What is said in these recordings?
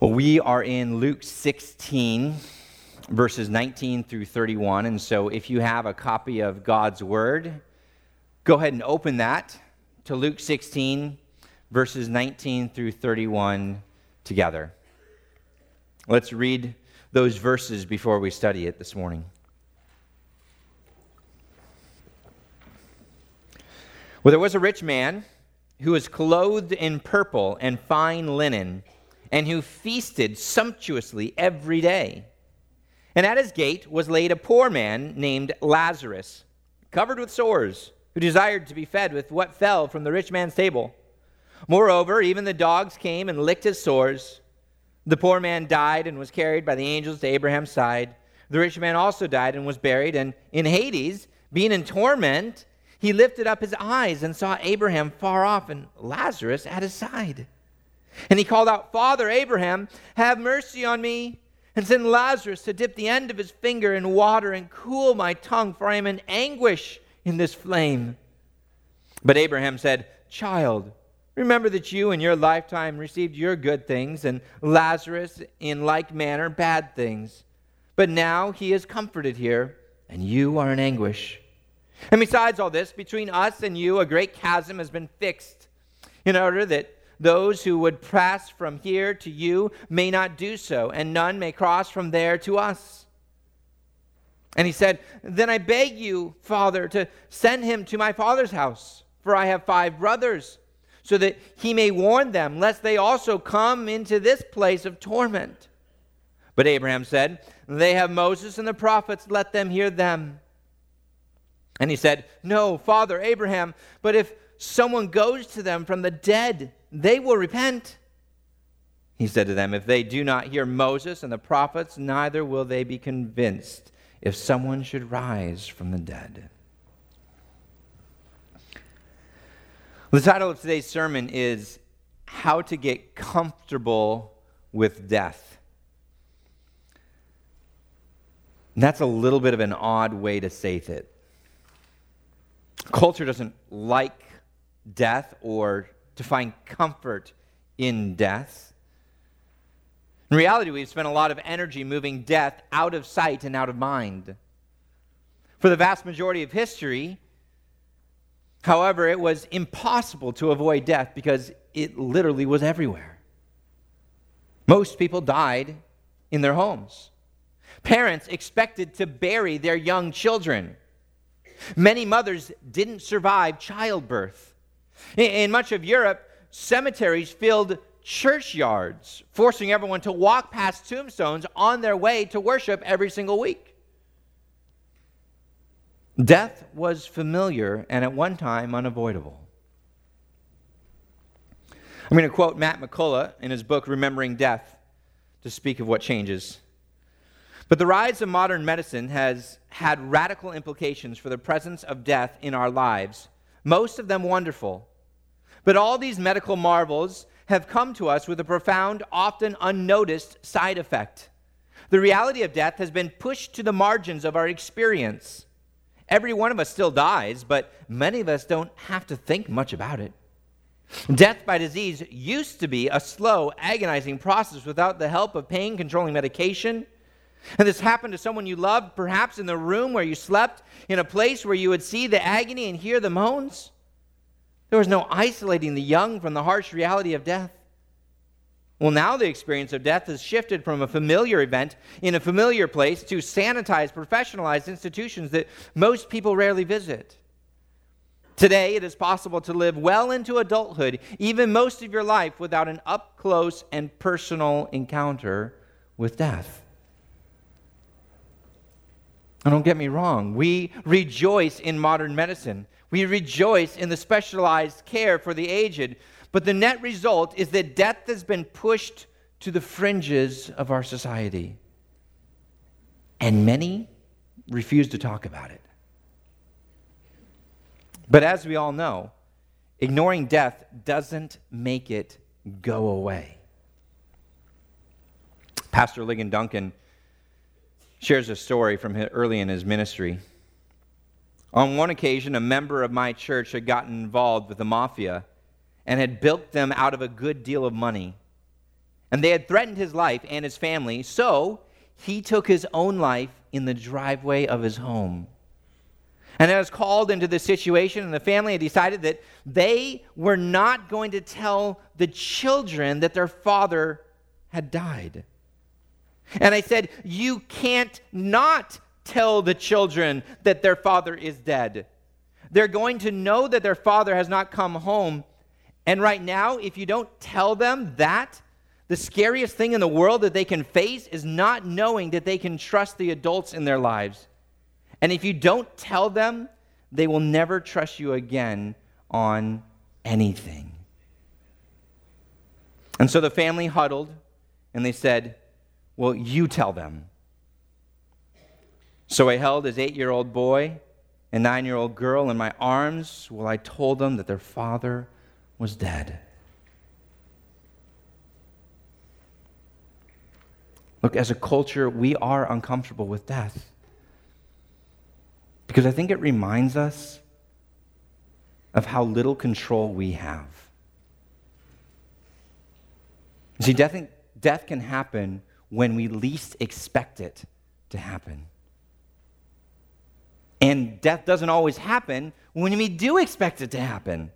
Well, we are in Luke 16, verses 19 through 31. And so if you have a copy of God's Word, go ahead and open that to Luke 16, verses 19 through 31 together. Let's read those verses before we study it this morning. Well, there was a rich man who was clothed in purple and fine linen, and who feasted sumptuously every day. And at his gate was laid a poor man named Lazarus, covered with sores, who desired to be fed with what fell from the rich man's table. Moreover, even the dogs came and licked his sores. The poor man died and was carried by the angels to Abraham's side. The rich man also died and was buried, and in Hades, being in torment, he lifted up his eyes and saw Abraham far off and Lazarus at his side. And he called out, "Father Abraham, have mercy on me, and send Lazarus to dip the end of his finger in water and cool my tongue, for I am in anguish in this flame." But Abraham said, "Child, remember that you in your lifetime received your good things, and Lazarus in like manner bad things. But now he is comforted here, and you are in anguish. And besides all this, between us and you a great chasm has been fixed, in order that those who would pass from here to you may not do so, and none may cross from there to us." And he said, "Then I beg you, Father, to send him to my father's house, for I have 5 brothers, so that he may warn them, lest they also come into this place of torment." But Abraham said, "They have Moses and the prophets, let them hear them." And he said, "No, Father Abraham, but if someone goes to them from the dead, they will repent." He said to them, "If they do not hear Moses and the prophets, neither will they be convinced if someone should rise from the dead." The title of today's sermon is "How to Get Comfortable with Death." And that's a little bit of an odd way to say it. Culture doesn't like death or to find comfort in death. In reality, we've spent a lot of energy moving death out of sight and out of mind. For the vast majority of history, however, it was impossible to avoid death because it literally was everywhere. Most people died in their homes. Parents expected to bury their young children. Many mothers didn't survive childbirth. In much of Europe, cemeteries filled churchyards, forcing everyone to walk past tombstones on their way to worship every single week. Death was familiar and at one time unavoidable. I'm going to quote Matt McCullough in his book, Remembering Death, to speak of what changes. "But the rise of modern medicine has had radical implications for the presence of death in our lives, most of them wonderful. But all these medical marvels have come to us with a profound, often unnoticed side effect. The reality of death has been pushed to the margins of our experience. Every one of us still dies, but many of us don't have to think much about it. Death by disease used to be a slow, agonizing process without the help of pain-controlling medication. And this happened to someone you loved, perhaps in the room where you slept, in a place where you would see the agony and hear the moans. There was no isolating the young from the harsh reality of death. Well, now the experience of death has shifted from a familiar event in a familiar place to sanitized, professionalized institutions that most people rarely visit. Today, it is possible to live well into adulthood, even most of your life, without an up-close and personal encounter with death. And don't get me wrong, we rejoice in modern medicine. We rejoice in the specialized care for the aged. But the net result is that death has been pushed to the fringes of our society. And many refuse to talk about it. But as we all know, ignoring death doesn't make it go away. Pastor Ligon Duncan shares a story from early in his ministry. On one occasion, a member of my church had gotten involved with the mafia and had bilked them out of a good deal of money. and they had threatened his life and his family, so he took his own life in the driveway of his home. And I was called into this situation, and the family had decided that they were not going to tell the children that their father had died. And I said, you can't not tell the children that their father is dead. They're going to know that their father has not come home. And right now, if you don't tell them that, the scariest thing in the world that they can face is not knowing that they can trust the adults in their lives. And if you don't tell them, they will never trust you again on anything. And so the family huddled, and they said, well, you tell them. So I held his 8-year-old boy and 9-year-old girl in my arms while I told them that their father was dead. Look, as a culture, we are uncomfortable with death. Because I think it reminds us of how little control we have. You see, death can happen when we least expect it to happen. And death doesn't always happen when we do expect it to happen.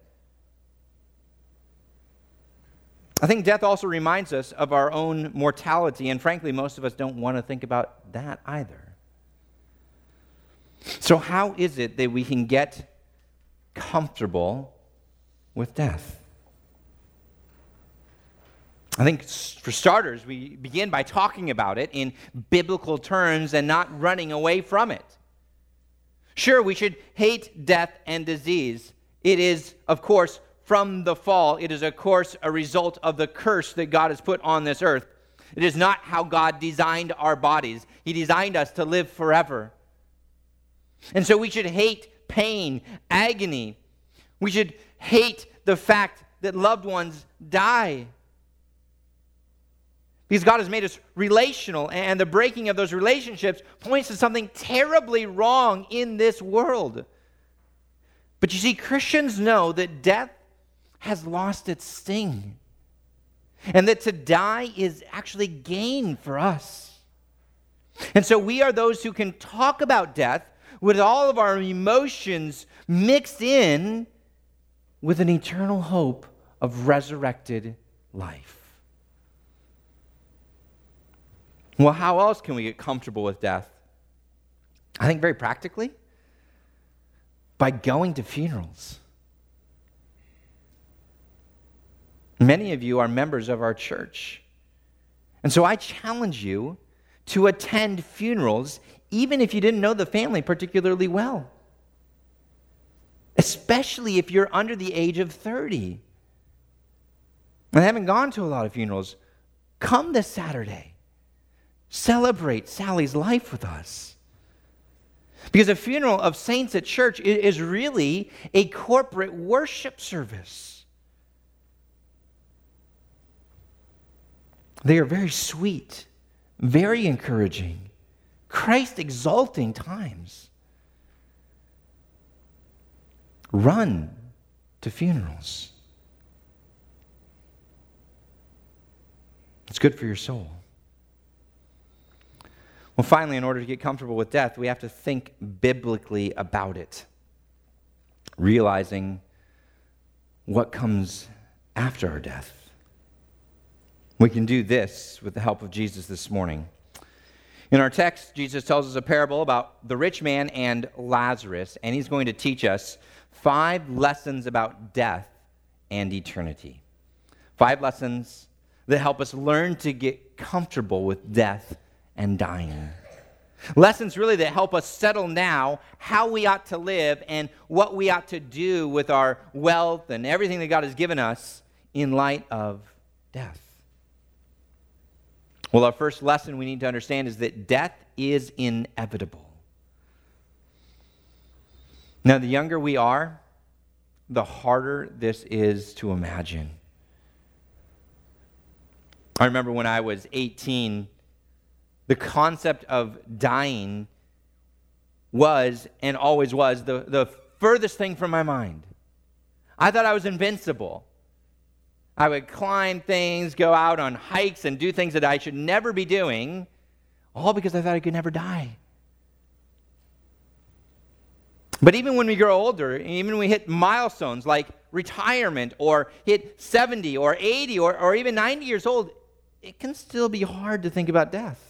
I think death also reminds us of our own mortality, and frankly, most of us don't want to think about that either. So how is it that we can get comfortable with death? I think for starters, we begin by talking about it in biblical terms and not running away from it. Sure, we should hate death and disease. It is, of course, from the fall. It is, of course, a result of the curse that God has put on this earth. It is not how God designed our bodies. He designed us to live forever. And so we should hate pain, agony. We should hate the fact that loved ones die. Because God has made us relational, and the breaking of those relationships points to something terribly wrong in this world. But you see, Christians know that death has lost its sting, and that to die is actually gain for us. And so we are those who can talk about death with all of our emotions mixed in with an eternal hope of resurrected life. Well, how else can we get comfortable with death? I think very practically, by going to funerals. Many of you are members of our church. And so I challenge you to attend funerals even if you didn't know the family particularly well. Especially if you're under the age of 30. I haven't gone to a lot of funerals. Come this Saturday. Celebrate Sally's life with us. Because a funeral of saints at church is really a corporate worship service. They are very sweet, very encouraging, Christ-exalting times. Run to funerals. It's good for your soul. Well, finally, in order to get comfortable with death, we have to think biblically about it, realizing what comes after our death. We can do this with the help of Jesus this morning. In our text, Jesus tells us a parable about the rich man and Lazarus, and he's going to teach us 5 lessons about death and eternity. 5 lessons that help us learn to get comfortable with death and dying. Lessons really that help us settle now how we ought to live and what we ought to do with our wealth and everything that God has given us in light of death. Well, our first lesson we need to understand is that death is inevitable. Now, the younger we are, the harder this is to imagine. I remember when I was 18, the concept of dying was, and always was, the furthest thing from my mind. I thought I was invincible. I would climb things, go out on hikes, and do things that I should never be doing, all because I thought I could never die. But even when we grow older, even when we hit milestones like retirement or hit 70 or 80 or even 90 years old, it can still be hard to think about death.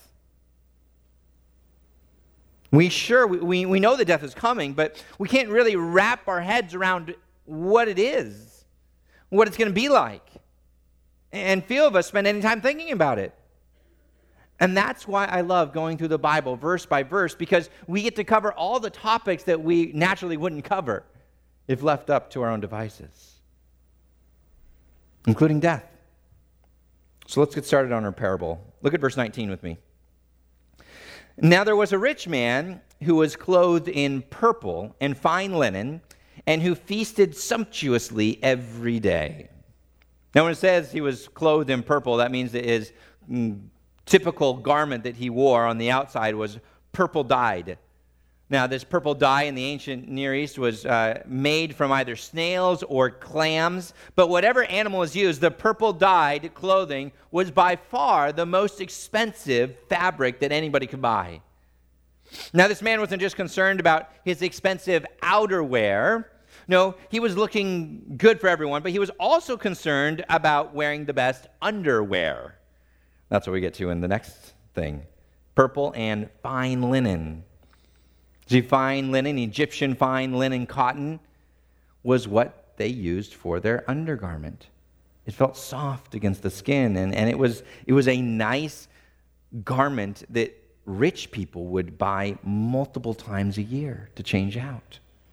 We know that death is coming, but we can't really wrap our heads around what it is, what it's going to be like. And few of us spend any time thinking about it. And that's why I love going through the Bible verse by verse, because we get to cover all the topics that we naturally wouldn't cover if left up to our own devices, including death. So let's get started on our parable. Look at verse 19 with me. Now there was a rich man who was clothed in purple and fine linen, and who feasted sumptuously every day. Now when it says he was clothed in purple, that means that his typical garment that he wore on the outside was purple dyed. Now, this purple dye in the ancient Near East was made from either snails or clams, but whatever animal was used, the purple dyed clothing was by far the most expensive fabric that anybody could buy. Now, this man wasn't just concerned about his expensive outerwear. No, he was looking good for everyone, but he was also concerned about wearing the best underwear. That's what we get to in the next thing. Purple and fine linen. See, fine linen, Egyptian fine linen cotton, was what they used for their undergarment. It felt soft against the skin, and it was a nice garment that rich people would buy multiple times a year to change out.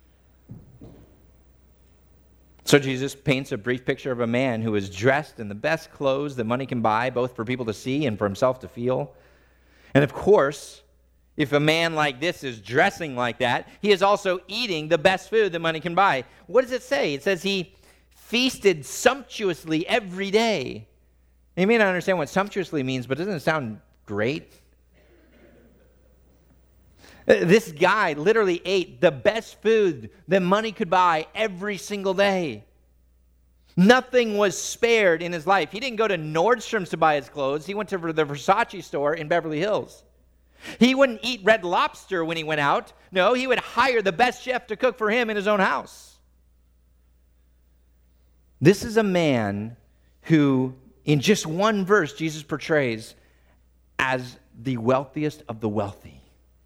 So Jesus paints a brief picture of a man who is dressed in the best clothes that money can buy, both for people to see and for himself to feel. And of course, if a man like this is dressing like that, he is also eating the best food that money can buy. What does it say? It says he feasted sumptuously every day. You may not understand what sumptuously means, but doesn't it sound great? This guy literally ate the best food that money could buy every single day. Nothing was spared in his life. He didn't go to Nordstrom's to buy his clothes. He went to the Versace store in Beverly Hills. He wouldn't eat Red Lobster when he went out. No, he would hire the best chef to cook for him in his own house. This is a man who, in just one verse, Jesus portrays as the wealthiest of the wealthy.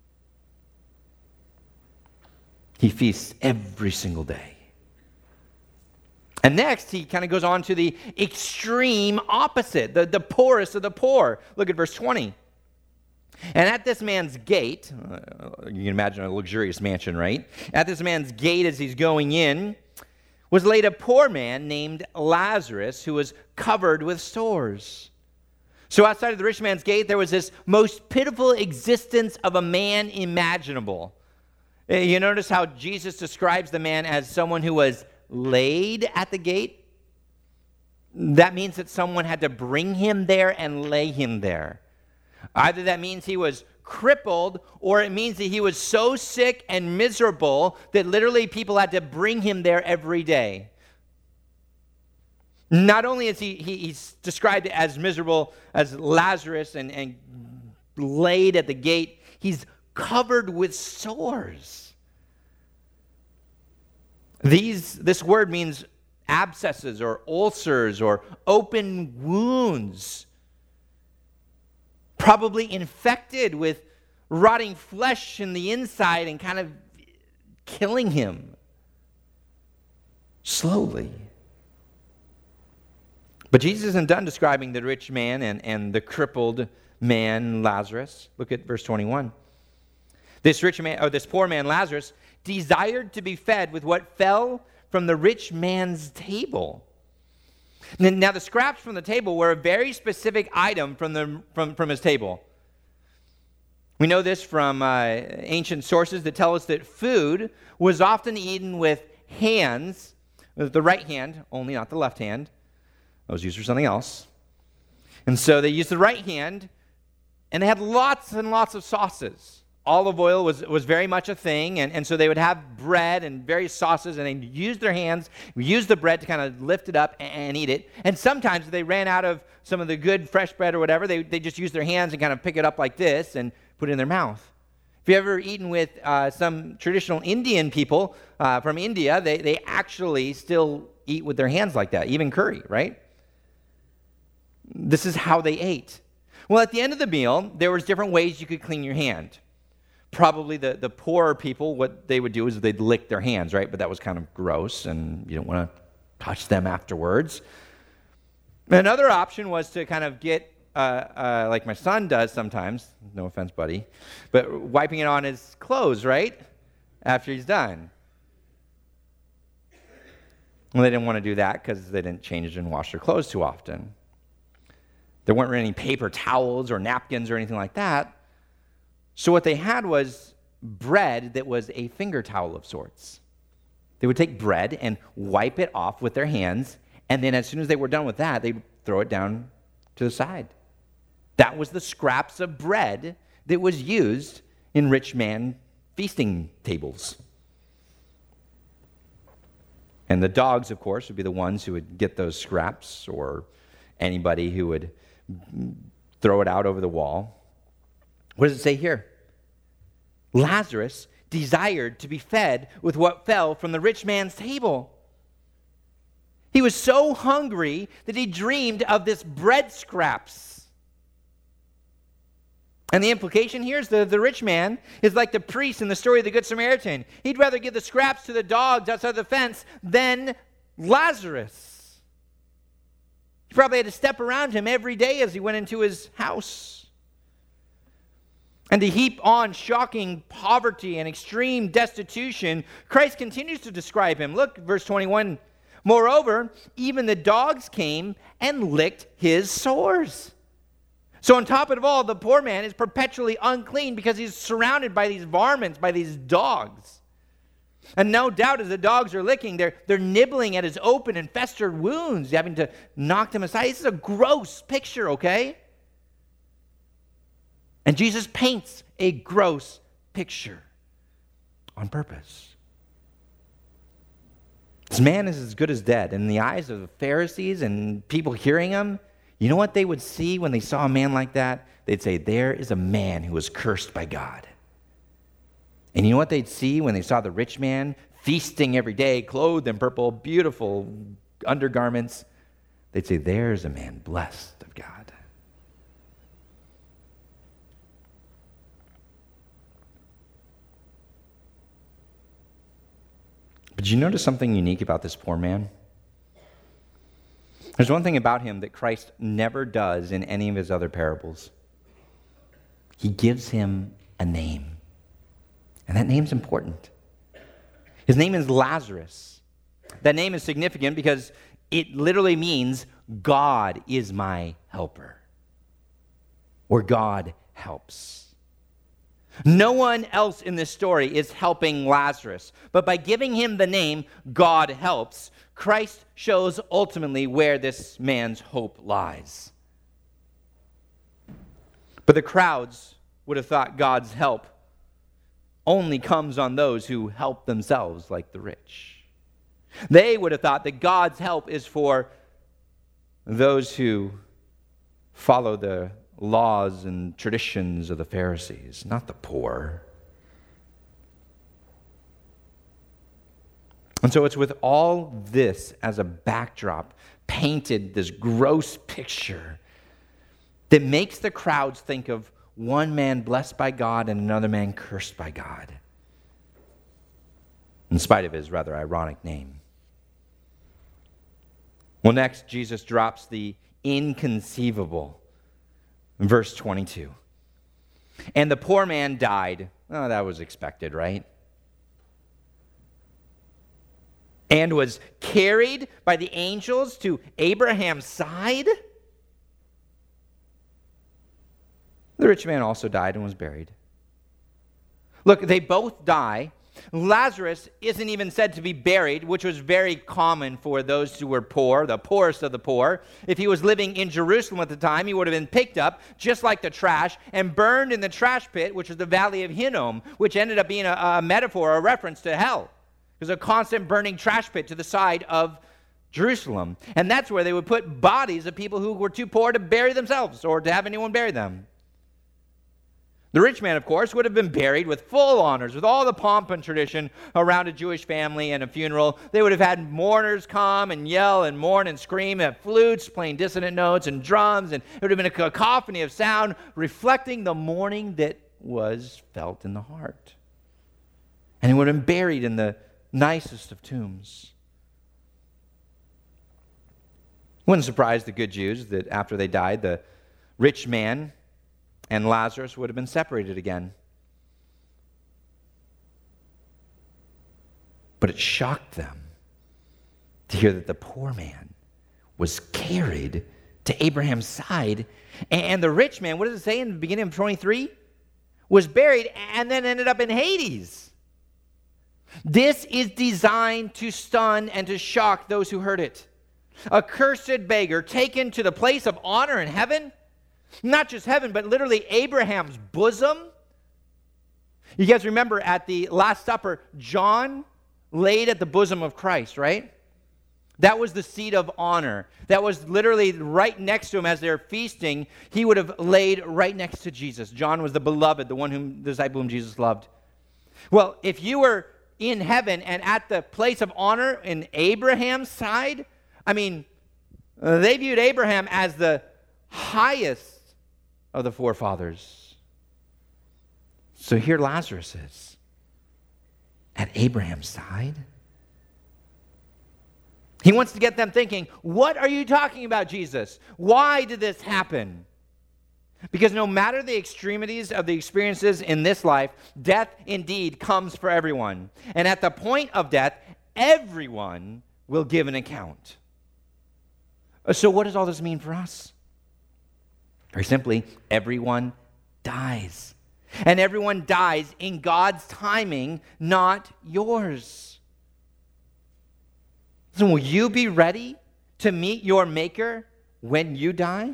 He feasts every single day. And next, he kind of goes on to the extreme opposite, the poorest of the poor. Look at verse 20. And at this man's gate, you can imagine a luxurious mansion, right? At this man's gate as he's going in, was laid a poor man named Lazarus, who was covered with sores. So outside of the rich man's gate, there was this most pitiful existence of a man imaginable. You notice how Jesus describes the man as someone who was laid at the gate? That means that someone had to bring him there and lay him there. Either that means he was crippled, or it means that he was so sick and miserable that literally people had to bring him there every day. Not only is he's described as miserable as Lazarus and laid at the gate, he's covered with sores. This word means abscesses or ulcers or open wounds, probably infected with rotting flesh in the inside and kind of killing him slowly. But Jesus isn't done describing the rich man and the crippled man, Lazarus. Look at verse 21. This poor man, Lazarus, desired to be fed with what fell from the rich man's table. Now, the scraps from the table were a very specific item from his table. We know this from ancient sources that tell us that food was often eaten with hands, with the right hand only, not the left hand. That was used for something else. And so they used the right hand, and they had lots and lots of sauces olive oil was very much a thing, and so they would have bread and various sauces, and they'd use their hands, use the bread to kind of lift it up and eat it. And sometimes if they ran out of some of the good fresh bread or whatever, they just use their hands and kind of pick it up like this and put it in their mouth. If you've ever eaten with some traditional Indian people from India, they actually still eat with their hands like that, even curry, right? This is how they ate. Well, at the end of the meal, there was different ways you could clean your hand. Probably the poorer people, what they would do is they'd lick their hands, right? But that was kind of gross, and you don't want to touch them afterwards. Another option was to kind of get, like my son does sometimes, no offense, buddy, but wiping it on his clothes, right? After he's done. Well, they didn't want to do that because they didn't change and wash their clothes too often. There weren't any paper towels or napkins or anything like that. So what they had was bread that was a finger towel of sorts. They would take bread and wipe it off with their hands, and then as soon as they were done with that, they'd throw it down to the side. That was the scraps of bread that was used in rich man feasting tables. And the dogs, of course, would be the ones who would get those scraps, or anybody who would throw it out over the wall. What does it say here? Lazarus desired to be fed with what fell from the rich man's table. He was so hungry that he dreamed of this bread scraps. And the implication here is the rich man is like the priest in the story of the Good Samaritan. He'd rather give the scraps to the dogs outside the fence than Lazarus. He probably had to step around him every day as he went into his house. And to heap on shocking poverty and extreme destitution, Christ continues to describe him. Look, verse 21. Moreover, even the dogs came and licked his sores. So on top of it all, the poor man is perpetually unclean because he's surrounded by these varmints, by these dogs. And no doubt as the dogs are licking, they're nibbling at his open and festered wounds, having to knock them aside. This is a gross picture, okay? And Jesus paints a gross picture on purpose. This man is as good as dead. In the eyes of the Pharisees and people hearing him, you know what they would see when they saw a man like that? They'd say, there is a man who was cursed by God. And you know what they'd see when they saw the rich man feasting every day, clothed in purple, beautiful undergarments? They'd say, there's a man blessed of God. But did you notice something unique about this poor man? There's one thing about him that Christ never does in any of his other parables. He gives him a name. And that name's important. His name is Lazarus. That name is significant because it literally means God is my helper. Or God helps. No one else in this story is helping Lazarus. But by giving him the name, God helps, Christ shows ultimately where this man's hope lies. But the crowds would have thought God's help only comes on those who help themselves, like the rich. They would have thought that God's help is for those who follow the laws and traditions of the Pharisees, not the poor. And so it's with all this as a backdrop, painted this gross picture that makes the crowds think of one man blessed by God and another man cursed by God, in spite of his rather ironic name. Well, next, Jesus drops the inconceivable. Verse 22. And the poor man died. Oh, that was expected, right? And was carried by the angels to Abraham's side. The rich man also died and was buried. Look, they both die Lazarus isn't even said to be buried, which was very common for those who were poor, the poorest of the poor. If he was living in Jerusalem at the time, he would have been picked up, just like the trash, and burned in the trash pit, which was the Valley of Hinnom, which ended up being a metaphor, a reference to hell. It was a constant burning trash pit to the side of Jerusalem. And that's where they would put bodies of people who were too poor to bury themselves or to have anyone bury them. The rich man, of course, would have been buried with full honors, with all the pomp and tradition around a Jewish family and a funeral. They would have had mourners come and yell and mourn and scream, and flutes playing dissonant notes and drums, and it would have been a cacophony of sound reflecting the mourning that was felt in the heart. And he would have been buried in the nicest of tombs. It wouldn't surprise the good Jews that after they died, the rich man and Lazarus would have been separated again. But it shocked them to hear that the poor man was carried to Abraham's side, and the rich man, what does it say in the beginning of 23? Was buried and then ended up in Hades. This is designed to stun and to shock those who heard it. A cursed beggar taken to the place of honor in heaven. Not just heaven, but literally Abraham's bosom. You guys remember at the Last Supper, John laid at the bosom of Christ, right? That was the seat of honor. That was literally right next to him as they're feasting. He would have laid right next to Jesus. John was the beloved, the disciple whom Jesus loved. Well, if you were in heaven and at the place of honor in Abraham's side, they viewed Abraham as the highest of the forefathers. So here Lazarus is at Abraham's side. He wants to get them thinking, what are you talking about, Jesus? Why did this happen? Because no matter the extremities of the experiences in this life, death indeed comes for everyone. And at the point of death, everyone will give an account. So what does all this mean for us? Very simply, everyone dies. And everyone dies in God's timing, not yours. So will you be ready to meet your Maker when you die?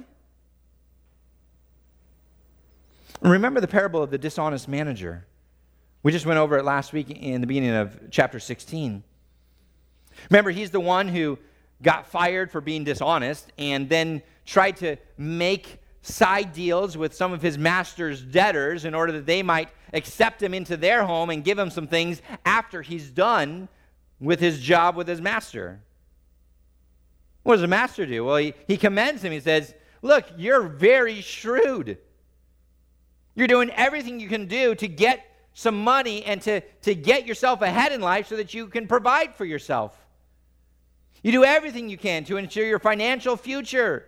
Remember the parable of the dishonest manager. We just went over it last week in the beginning of chapter 16. Remember, he's the one who got fired for being dishonest and then tried to make side deals with some of his master's debtors in order that they might accept him into their home and give him some things after he's done with his job with his master. What does the master do? Well, he commends him. He says, look, you're very shrewd. You're doing everything you can do to get some money and to get yourself ahead in life so that you can provide for yourself. You do everything you can to ensure your financial future.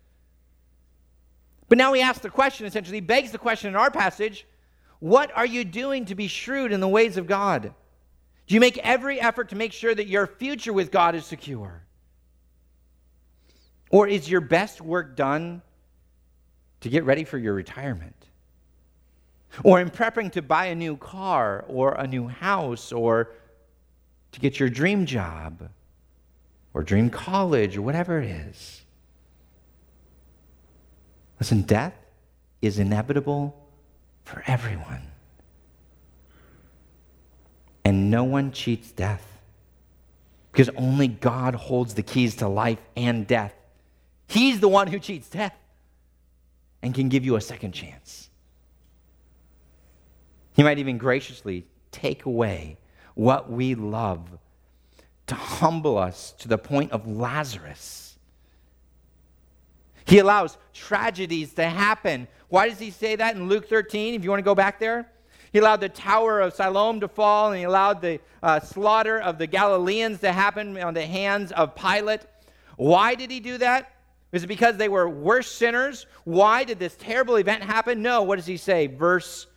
But now he asks the question, essentially begs the question in our passage, what are you doing to be shrewd in the ways of God? Do you make every effort to make sure that your future with God is secure? Or is your best work done to get ready for your retirement? Or in prepping to buy a new car or a new house or to get your dream job or dream college or whatever it is? Listen, death is inevitable for everyone. And no one cheats death because only God holds the keys to life and death. He's the one who cheats death and can give you a second chance. He might even graciously take away what we love to humble us to the point of Lazarus. He allows tragedies to happen. Why does he say that in Luke 13, if you want to go back there? He allowed the Tower of Siloam to fall, and he allowed the slaughter of the Galileans to happen on the hands of Pilate. Why did he do that? Is it because they were worse sinners? Why did this terrible event happen? No, what does he say? Verse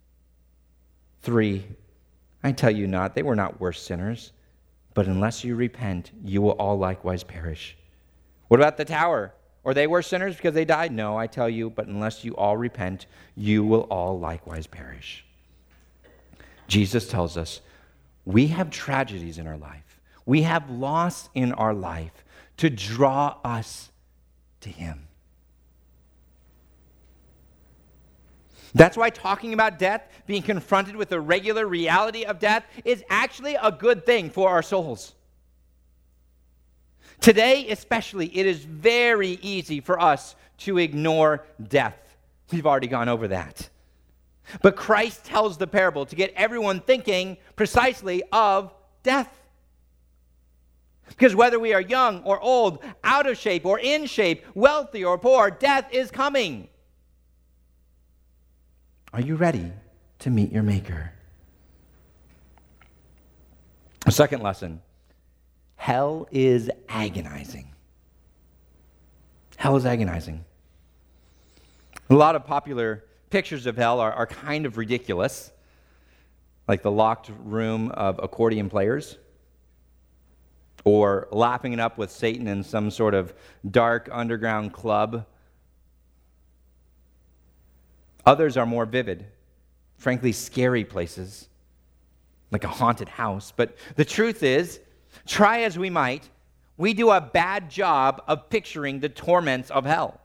3, I tell you not, they were not worse sinners, but unless you repent, you will all likewise perish. What about the tower? Or they were sinners because they died? No, I tell you, but unless you all repent, you will all likewise perish. Jesus tells us, we have tragedies in our life. We have loss in our life to draw us to him. That's why talking about death, being confronted with the regular reality of death, is actually a good thing for our souls. Today, especially, it is very easy for us to ignore death. We've already gone over that. But Christ tells the parable to get everyone thinking precisely of death. Because whether we are young or old, out of shape or in shape, wealthy or poor, death is coming. Are you ready to meet your Maker? A second lesson. Hell is agonizing. Hell is agonizing. A lot of popular pictures of hell are kind of ridiculous, like the locked room of accordion players, or lapping it up with Satan in some sort of dark underground club. Others are more vivid, frankly scary places, like a haunted house. But the truth is, try as we might, we do a bad job of picturing the torments of hell.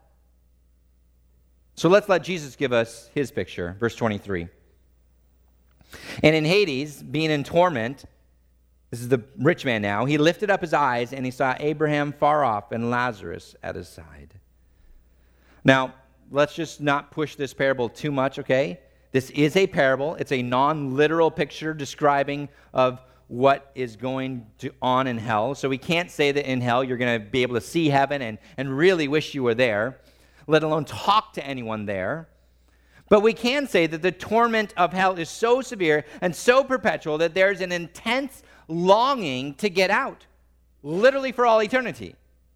So let's let Jesus give us his picture. Verse 23. And in Hades, being in torment, this is the rich man now, he lifted up his eyes and he saw Abraham far off and Lazarus at his side. Now, let's just not push this parable too much, okay? This is a parable. It's a non-literal picture describing of what is going on in hell. So we can't say that in hell you're going to be able to see heaven and really wish you were there, let alone talk to anyone there. But we can say that the torment of hell is so severe and so perpetual that there's an intense longing to get out, literally for all eternity.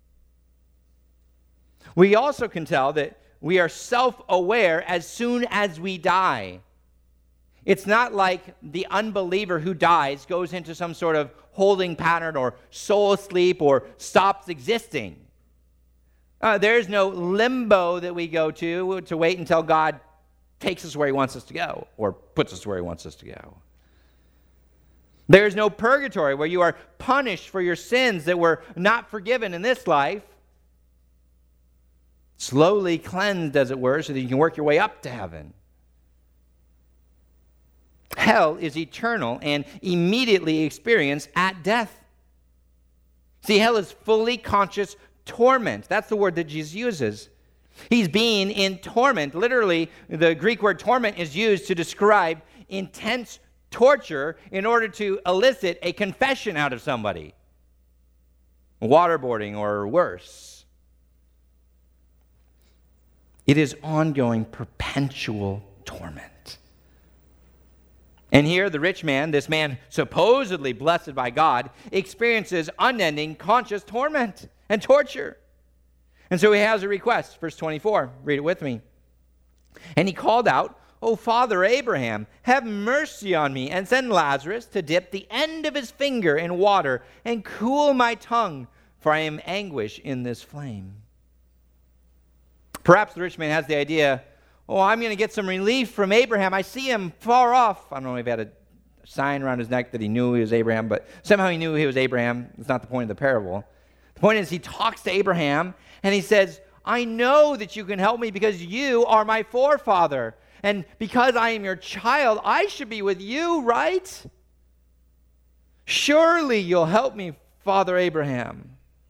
We also can tell that we are self-aware as soon as we die. It's not like the unbeliever who dies goes into some sort of holding pattern or soul sleep or stops existing. There's no limbo that we go to wait until God takes us where he wants us to go or puts us where he wants us to go. There's no purgatory where you are punished for your sins that were not forgiven in this life, slowly cleansed, as it were, so that you can work your way up to heaven. Hell is eternal and immediately experienced at death. See, hell is fully conscious torment. That's the word that Jesus uses. He's being in torment. Literally, the Greek word torment is used to describe intense torture in order to elicit a confession out of somebody. Waterboarding or worse. It is ongoing, perpetual torment. And here, the rich man, this man supposedly blessed by God, experiences unending conscious torment and torture. And so he has a request. Verse 24, read it with me. And he called out, "O Father Abraham, have mercy on me, and send Lazarus to dip the end of his finger in water and cool my tongue, for I am anguish in this flame." Perhaps the rich man has the idea, I'm going to get some relief from Abraham. I see him far off. I don't know if he had a sign around his neck that he knew he was Abraham, but somehow he knew he was Abraham. It's not the point of the parable. The point is he talks to Abraham, and he says, I know that you can help me because you are my forefather. And because I am your child, I should be with you, right? Surely you'll help me, Father Abraham.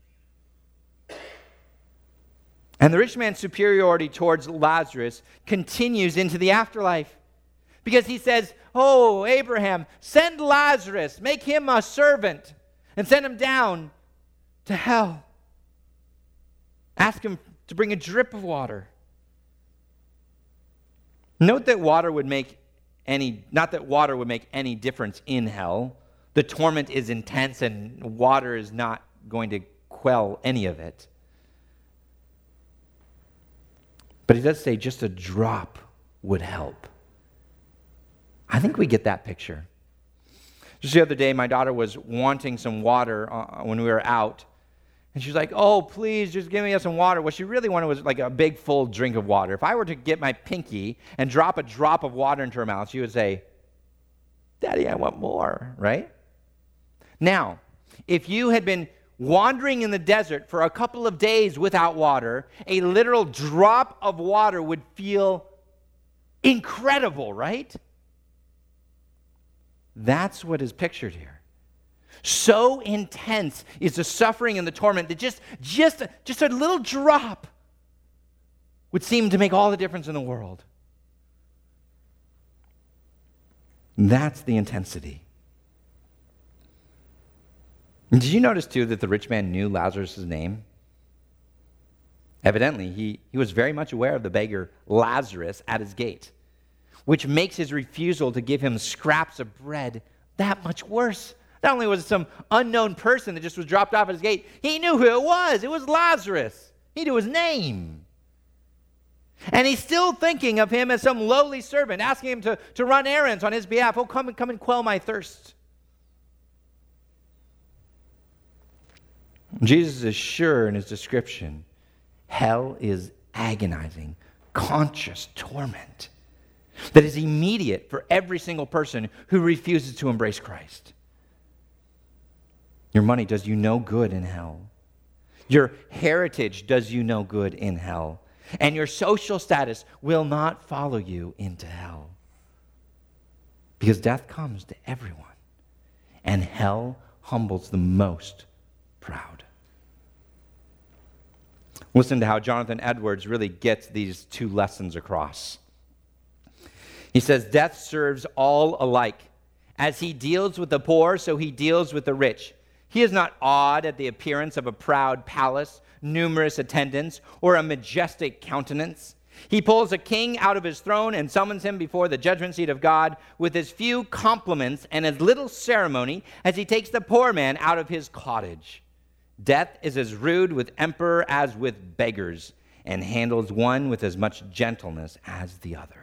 And the rich man's superiority towards Lazarus continues into the afterlife. Because he says, Abraham, send Lazarus, make him a servant, and send him down to hell. Ask him to bring a drip of water. Note that not that water would make any difference in hell. The torment is intense and water is not going to quell any of it. But he does say just a drop would help. I think we get that picture. Just the other day, my daughter was wanting some water when we were out. And she was like, please, just give me some water. What she really wanted was like a big, full drink of water. If I were to get my pinky and drop a drop of water into her mouth, she would say, Daddy, I want more, right? Now, if you had been wandering in the desert for a couple of days without water, a literal drop of water would feel incredible, right? That's what is pictured here. So intense is the suffering and the torment that just a little drop would seem to make all the difference in the world. That's the intensity. Did you notice, too, that the rich man knew Lazarus' name? Evidently, he was very much aware of the beggar Lazarus at his gate, which makes his refusal to give him scraps of bread that much worse. Not only was it some unknown person that just was dropped off at his gate, he knew who it was. It was Lazarus. He knew his name. And he's still thinking of him as some lowly servant, asking him to run errands on his behalf. Oh, come and quell my thirst. Jesus is sure in his description. Hell is agonizing, conscious torment that is immediate for every single person who refuses to embrace Christ. Your money does you no good in hell. Your heritage does you no good in hell. And your social status will not follow you into hell. Because death comes to everyone. And hell humbles the most proud. Listen to how Jonathan Edwards really gets these two lessons across. He says, death serves all alike. As he deals with the poor, so he deals with the rich. He is not awed at the appearance of a proud palace, numerous attendants, or a majestic countenance. He pulls a king out of his throne and summons him before the judgment seat of God with as few compliments and as little ceremony as he takes the poor man out of his cottage. Death is as rude with emperor as with beggars, and handles one with as much gentleness as the other.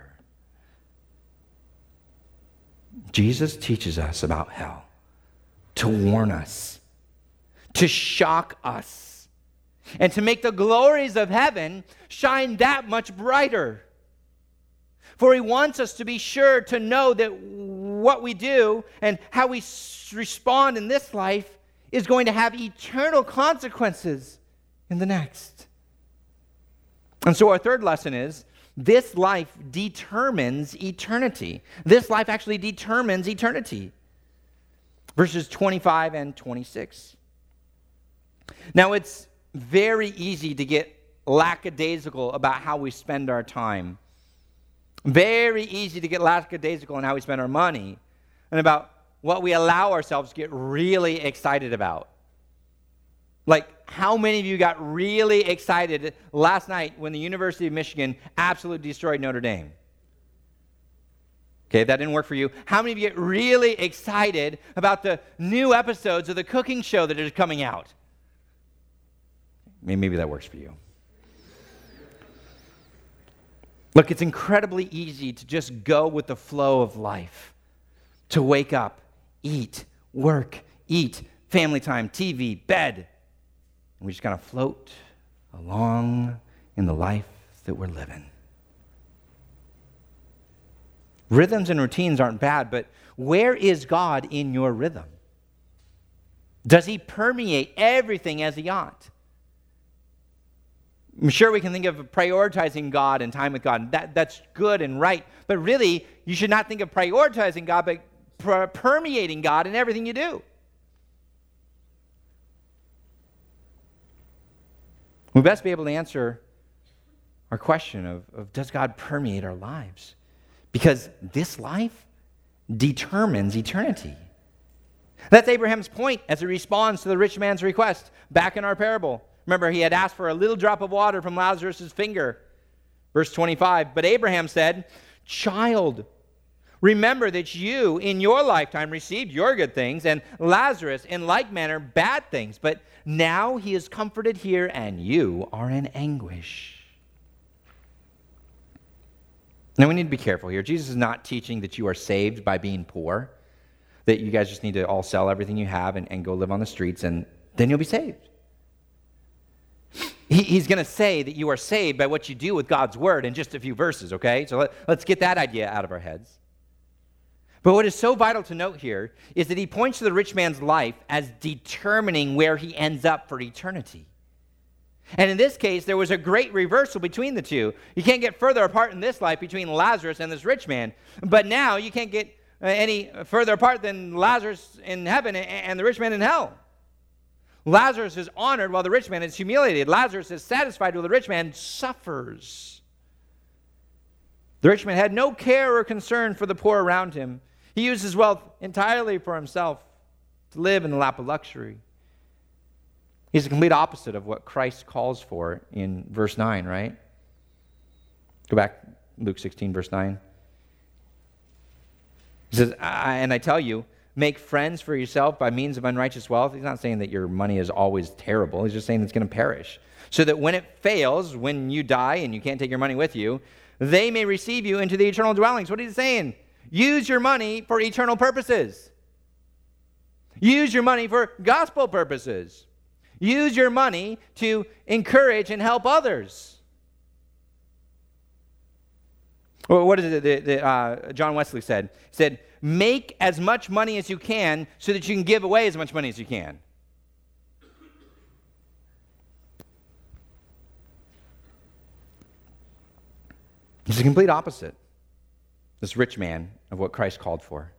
Jesus teaches us about hell to warn us, to shock us, and to make the glories of heaven shine that much brighter. For he wants us to be sure to know that what we do and how we respond in this life is going to have eternal consequences in the next. And so our third lesson is, this life determines eternity. This life actually determines eternity. Verses 25 and 26. Now, it's very easy to get lackadaisical about how we spend our time. Very easy to get lackadaisical in how we spend our money and about what we allow ourselves to get really excited about. Like, how many of you got really excited last night when the University of Michigan absolutely destroyed Notre Dame? Okay, if that didn't work for you, how many of you get really excited about the new episodes of the cooking show that is coming out? Maybe that works for you. Look, it's incredibly easy to just go with the flow of life. To wake up, eat, work, eat, family time, TV, bed. And we just kind of float along in the life that we're living. Rhythms and routines aren't bad, but where is God in your rhythm? Does he permeate everything as he ought? I'm sure we can think of prioritizing God and time with God. That's good and right. But really, you should not think of prioritizing God, but permeating God in everything you do. We best be able to answer our question of does God permeate our lives? Because this life determines eternity. That's Abraham's point as he responds to the rich man's request back in our parable. Remember, he had asked for a little drop of water from Lazarus' finger. Verse 25, but Abraham said, "Child, remember that you in your lifetime received your good things, and Lazarus in like manner bad things. But now he is comforted here, and you are in anguish." Now we need to be careful here. Jesus is not teaching that you are saved by being poor, that you guys just need to all sell everything you have and go live on the streets, and then you'll be saved. He's going to say that you are saved by what you do with God's word in just a few verses, okay? So let's get that idea out of our heads. But what is so vital to note here is that he points to the rich man's life as determining where he ends up for eternity. And in this case, there was a great reversal between the two. You can't get further apart in this life between Lazarus and this rich man. But now you can't get any further apart than Lazarus in heaven and the rich man in hell. Lazarus is honored while the rich man is humiliated. Lazarus is satisfied while the rich man suffers. The rich man had no care or concern for the poor around him. He used his wealth entirely for himself to live in the lap of luxury. He's the complete opposite of what Christ calls for in verse 9, right? Go back, Luke 16, verse 9. He says, and I tell you, make friends for yourself by means of unrighteous wealth. He's not saying that your money is always terrible. He's just saying it's going to perish. So that when it fails, when you die and you can't take your money with you, they may receive you into the eternal dwellings. What is he saying? Use your money for eternal purposes. Use your money for gospel purposes. Use your money to encourage and help others. Well, what is it that John Wesley said? He said, make as much money as you can so that you can give away as much money as you can. It's the complete opposite, this rich man, of what Christ called for.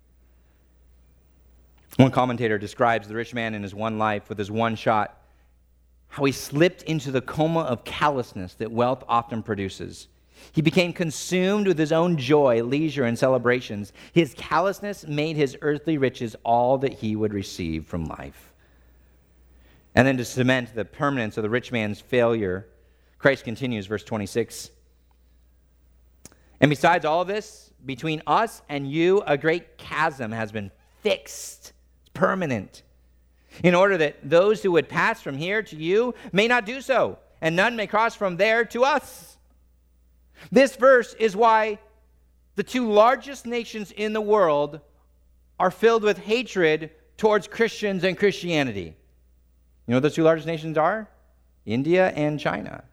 One commentator describes the rich man in his one life with his one shot, how he slipped into the coma of callousness that wealth often produces. He became consumed with his own joy, leisure, and celebrations. His callousness made his earthly riches all that he would receive from life. And then to cement the permanence of the rich man's failure, Christ continues, verse 26. And besides all of this, between us and you, a great chasm has been fixed, permanent, in order that those who would pass from here to you may not do so, and none may cross from there to us. This verse is why the two largest nations in the world are filled with hatred towards Christians and Christianity. You know what those two largest nations are? India and China.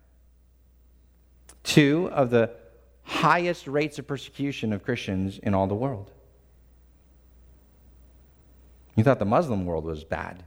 Two of the highest rates of persecution of Christians in all the world. You thought the Muslim world was bad.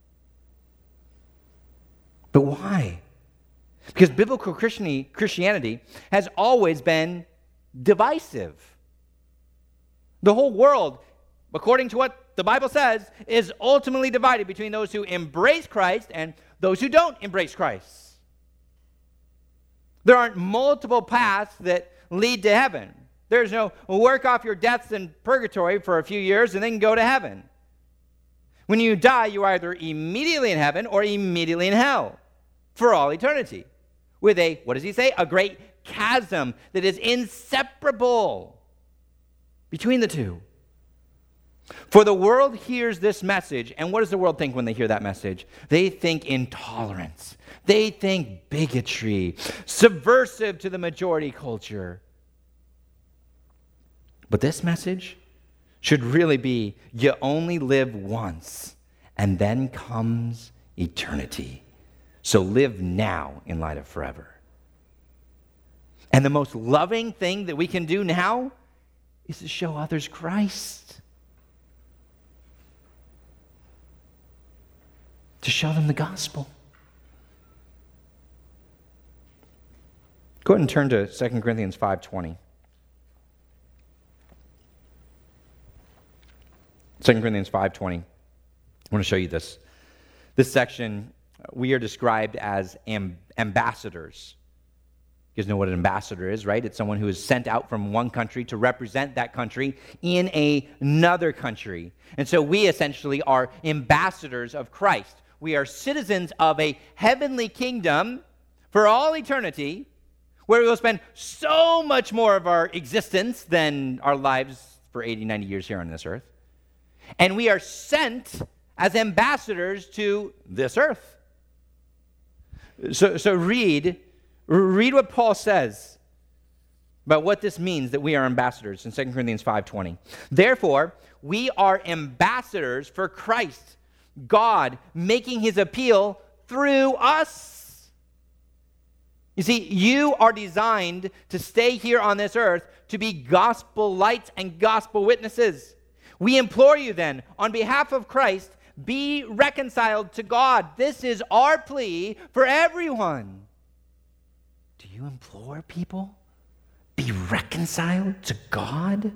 But why? Because biblical Christianity has always been divisive. The whole world, according to what the Bible says, is ultimately divided between those who embrace Christ and those who don't embrace Christ. There aren't multiple paths that lead to heaven. There's no work off your debts in purgatory for a few years and then go to heaven. When you die, you are either immediately in heaven or immediately in hell for all eternity. With a, what does he say? A great chasm that is inseparable between the two. For the world hears this message, and what does the world think when they hear that message? They think intolerance. They think bigotry, subversive to the majority culture. But this message should really be, you only live once, and then comes eternity. So live now in light of forever. And the most loving thing that we can do now is to show others Christ. To show them the gospel. Go ahead and turn to 2 Corinthians 5:20. 2 Corinthians 5:20. I want to show you this. This section, we are described as ambassadors. You guys know what an ambassador is, right? It's someone who is sent out from one country to represent that country in another country. And so we essentially are ambassadors of Christ. We are citizens of a heavenly kingdom for all eternity, where we will spend so much more of our existence than our lives for 80, 90 years here on this earth. And we are sent as ambassadors to this earth. So read what Paul says about what this means that we are ambassadors in 2 Corinthians 5:20. Therefore, we are ambassadors for Christ, God making his appeal through us. You see, you are designed to stay here on this earth to be gospel lights and gospel witnesses. We implore you then, on behalf of Christ, be reconciled to God. This is our plea for everyone. Do you implore people? Be reconciled to God?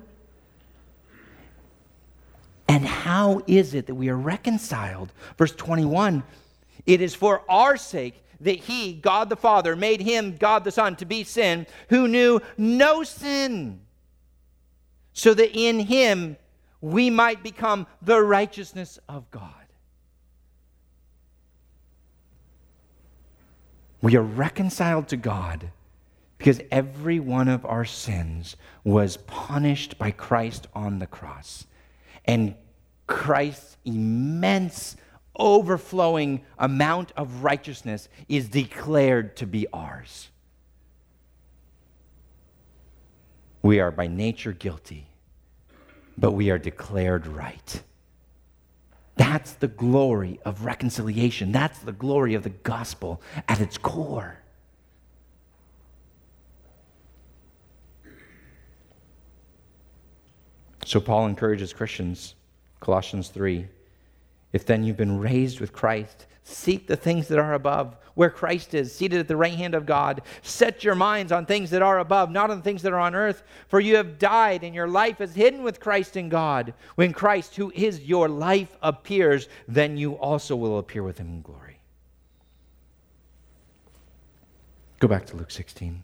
And how is it that we are reconciled? Verse 21, it is for our sake that he, God the Father, made him, God the Son, to be sin, who knew no sin, so that in him we might become the righteousness of God. We are reconciled to God because every one of our sins was punished by Christ on the cross. And Christ's immense, overflowing amount of righteousness is declared to be ours. We are by nature guilty, but we are declared right. That's the glory of reconciliation. That's the glory of the gospel at its core. So Paul encourages Christians, Colossians 3, if then you've been raised with Christ, seek the things that are above, where Christ is, seated at the right hand of God. Set your minds on things that are above, not on things that are on earth. For you have died, and your life is hidden with Christ in God. When Christ, who is your life, appears, then you also will appear with him in glory. Go back to Luke 16.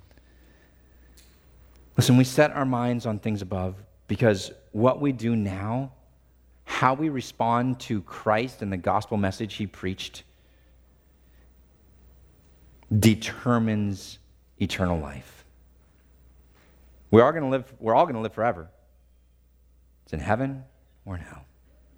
Listen, we set our minds on things above because what we do now, how we respond to Christ and the gospel message he preached, determines eternal life. We're all going to live forever. It's in heaven or in hell.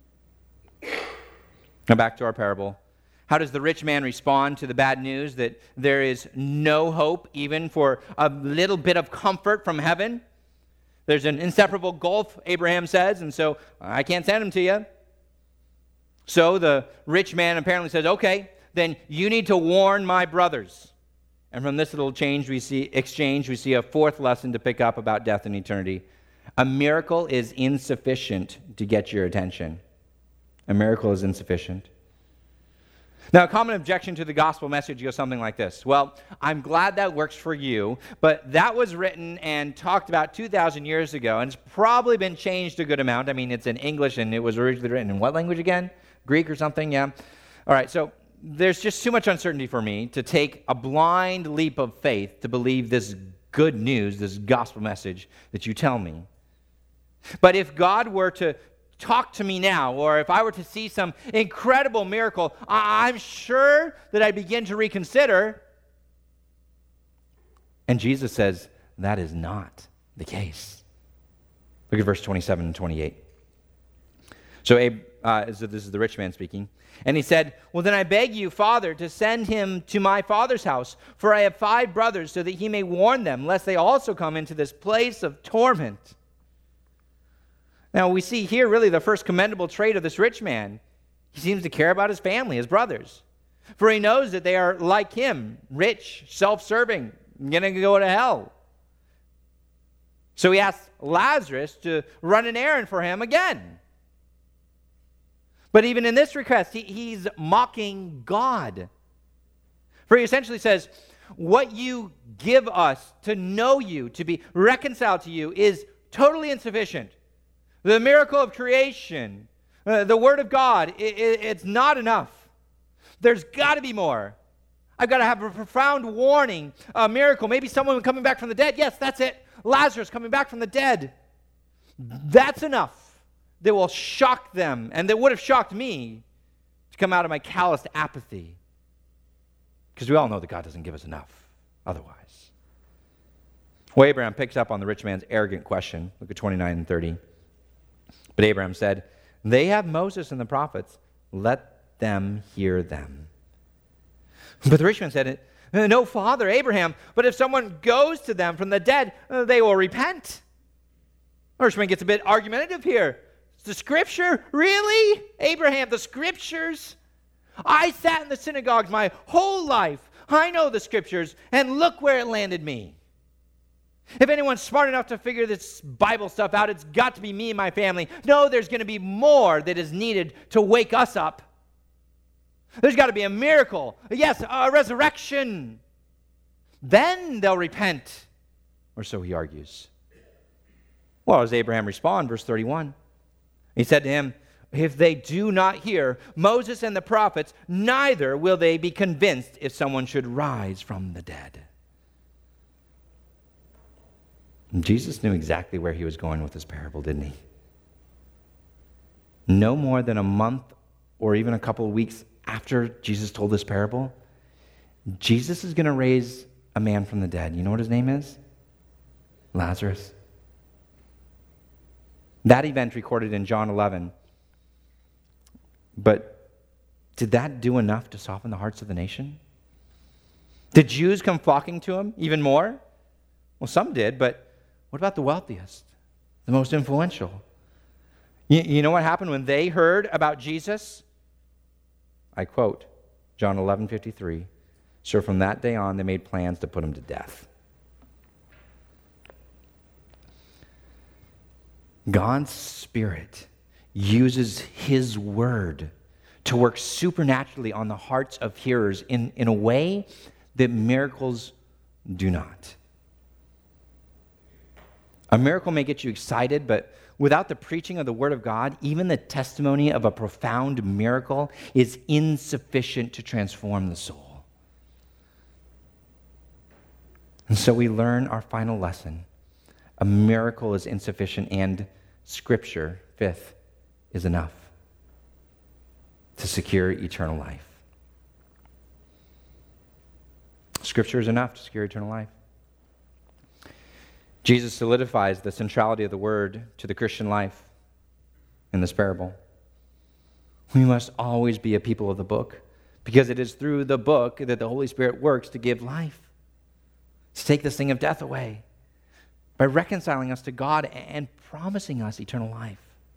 Now back to our parable. How does the rich man respond to the bad news that there is no hope even for a little bit of comfort from heaven? There's an inseparable gulf, Abraham says, and so I can't send him to you. So the rich man apparently says, okay, then you need to warn my brothers. And from this little exchange, we see a fourth lesson to pick up about death and eternity. A miracle is insufficient to get your attention. A miracle is insufficient. Now, a common objection to the gospel message goes something like this. Well, I'm glad that works for you, but that was written and talked about 2,000 years ago, and it's probably been changed a good amount. I mean, it's in English, and it was originally written in what language again? Greek or something, yeah? All right, so there's just too much uncertainty for me to take a blind leap of faith to believe this good news, this gospel message that you tell me. But if God were to talk to me now, or if I were to see some incredible miracle, I'm sure that I'd begin to reconsider. And Jesus says that is not the case. Look at verse 27 and 28. So this is the rich man speaking. And he said, well, then I beg you, Father, to send him to my father's house, for I have 5 brothers, so that he may warn them, lest they also come into this place of torment. Now, we see here really the first commendable trait of this rich man. He seems to care about his family, his brothers. For he knows that they are like him, rich, self-serving, going to go to hell. So he asks Lazarus to run an errand for him again. But even in this request, he's mocking God. For he essentially says, what you give us to know you, to be reconciled to you, is totally insufficient. The miracle of creation, the Word of God, it's not enough. There's got to be more. I've got to have a profound warning, a miracle, maybe someone coming back from the dead. Yes, that's it. Lazarus coming back from the dead. That's enough that will shock them, and that would have shocked me to come out of my calloused apathy. Because we all know that God doesn't give us enough otherwise. Well, Abraham picks up on the rich man's arrogant question. Look at 29 and 30. But Abraham said, they have Moses and the prophets. Let them hear them. But the rich man said, no, Father Abraham, but if someone goes to them from the dead, they will repent. The rich man gets a bit argumentative here. The Scripture? Really? Abraham, the Scriptures? I sat in the synagogues my whole life. I know the scriptures, and look where it landed me. If anyone's smart enough to figure this Bible stuff out, it's got to be me and my family. No, there's going to be more that is needed to wake us up. There's got to be a miracle. Yes, a resurrection. Then they'll repent. Or so he argues. Well, does Abraham respond? Verse 31. He said to him, if they do not hear Moses and the prophets, neither will they be convinced if someone should rise from the dead. And Jesus knew exactly where he was going with this parable, didn't he? No more than a month or even a couple of weeks after Jesus told this parable, Jesus is going to raise a man from the dead. You know what his name is? Lazarus. That event recorded in John 11. But did that do enough to soften the hearts of the nation? Did Jews come flocking to him even more? Well, some did, but what about the wealthiest, the most influential? You know what happened when they heard about Jesus? I quote, John 11:53. So from that day on, they made plans to put him to death. God's Spirit uses his word to work supernaturally on the hearts of hearers in a way that miracles do not. A miracle may get you excited, but without the preaching of the Word of God, even the testimony of a profound miracle is insufficient to transform the soul. And so we learn our final lesson. A miracle is insufficient, and Scripture, fifth, is enough to secure eternal life. Scripture is enough to secure eternal life. Jesus solidifies the centrality of the Word to the Christian life in this parable. We must always be a people of the book, because it is through the book that the Holy Spirit works to give life, to take the sting of death away, by reconciling us to God and promising us eternal life.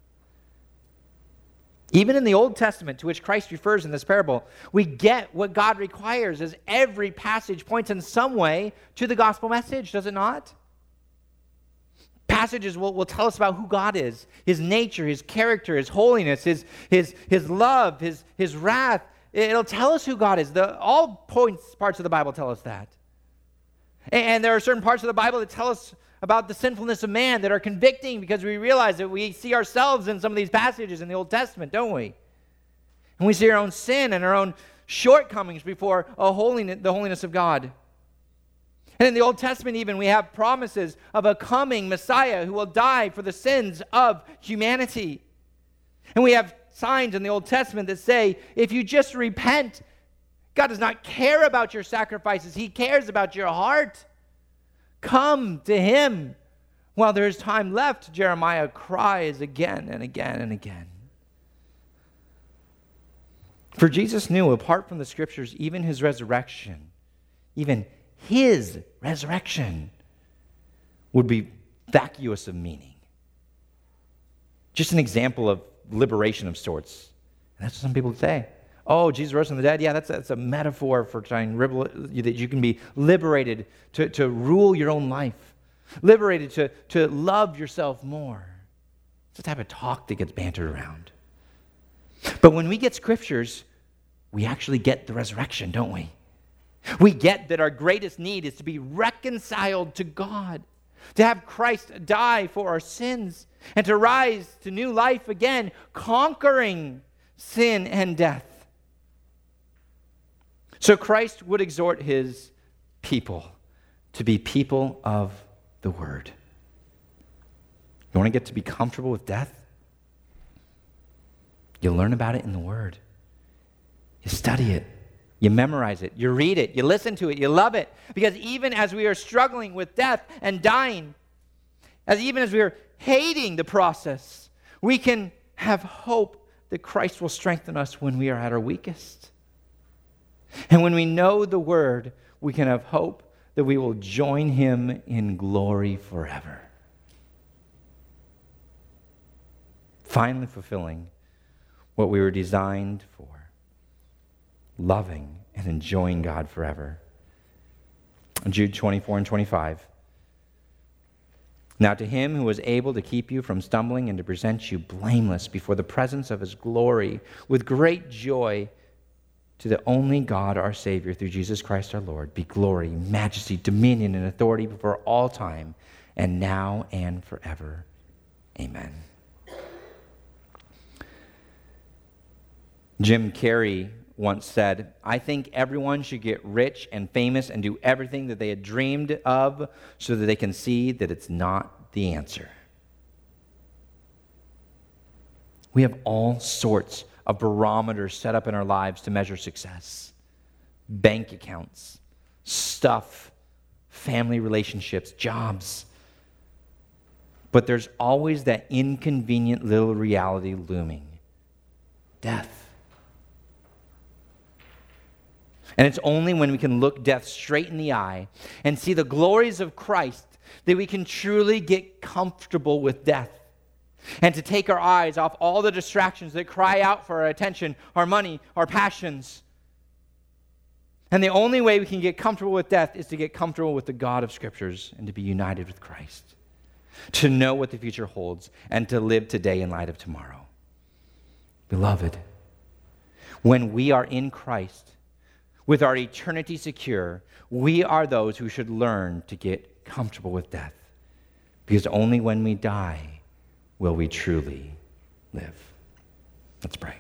Even in the Old Testament, to which Christ refers in this parable, we get what God requires, as every passage points in some way to the gospel message, does it not? Passages will tell us about who God is, his nature, his character, his holiness, his love, his wrath. It'll tell us who God is. All parts of the Bible tell us that. And there are certain parts of the Bible that tell us about the sinfulness of man that are convicting, because we realize that we see ourselves in some of these passages in the Old Testament, don't we? And we see our own sin and our own shortcomings before the holiness of God. And in the Old Testament even, we have promises of a coming Messiah who will die for the sins of humanity. And we have signs in the Old Testament that say, if you just repent, God does not care about your sacrifices. He cares about your heart. Come to him while there is time left, Jeremiah cries again and again and again. For Jesus knew, apart from the Scriptures, even his resurrection would be vacuous of meaning. Just an example of liberation of sorts. And that's what some people say. Oh, Jesus rose from the dead? Yeah, that's a metaphor for trying that you can be liberated to rule your own life. Liberated to love yourself more. It's the type of talk that gets bantered around. But when we get Scriptures, we actually get the resurrection, don't we? We get that our greatest need is to be reconciled to God, to have Christ die for our sins, and to rise to new life again, conquering sin and death. So Christ would exhort his people to be people of the Word. You want to get to be comfortable with death? You learn about it in the Word. You study it. You memorize it. You read it. You listen to it. You love it. Because even as we are struggling with death and dying, even as we are hating the process, we can have hope that Christ will strengthen us when we are at our weakest. And when we know the Word, we can have hope that we will join him in glory forever. Finally fulfilling what we were designed for, loving and enjoying God forever. Jude 24 and 25. Now to him who is able to keep you from stumbling and to present you blameless before the presence of his glory with great joy, to the only God our Savior through Jesus Christ our Lord, be glory, majesty, dominion, and authority before all time, and now and forever. Amen. Jim Carrey once said, I think everyone should get rich and famous and do everything that they had dreamed of so that they can see that it's not the answer. We have all sorts of barometers set up in our lives to measure success. Bank accounts, stuff, family relationships, jobs. But there's always that inconvenient little reality looming: death. And it's only when we can look death straight in the eye and see the glories of Christ that we can truly get comfortable with death, and to take our eyes off all the distractions that cry out for our attention, our money, our passions. And the only way we can get comfortable with death is to get comfortable with the God of Scriptures and to be united with Christ, to know what the future holds, and to live today in light of tomorrow. Beloved, when we are in Christ, with our eternity secure, we are those who should learn to get comfortable with death, because only when we die will we truly live. Let's pray.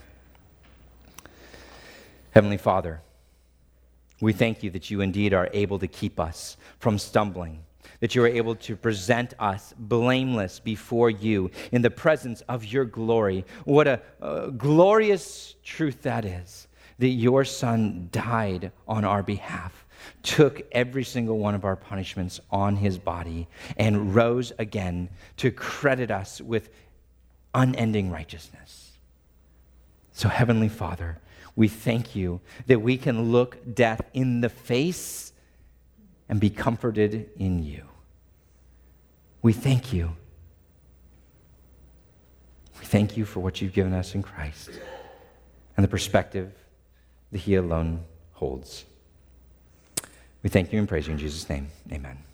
Heavenly Father, we thank you that you indeed are able to keep us from stumbling, that you are able to present us blameless before you in the presence of your glory. What a glorious truth that is, that your Son died on our behalf, took every single one of our punishments on his body, and rose again to credit us with unending righteousness. So, Heavenly Father, we thank you that we can look death in the face and be comforted in you. We thank you. We thank you for what you've given us in Christ and the perspective that he alone holds. We thank you and praise you in Jesus' name. Amen.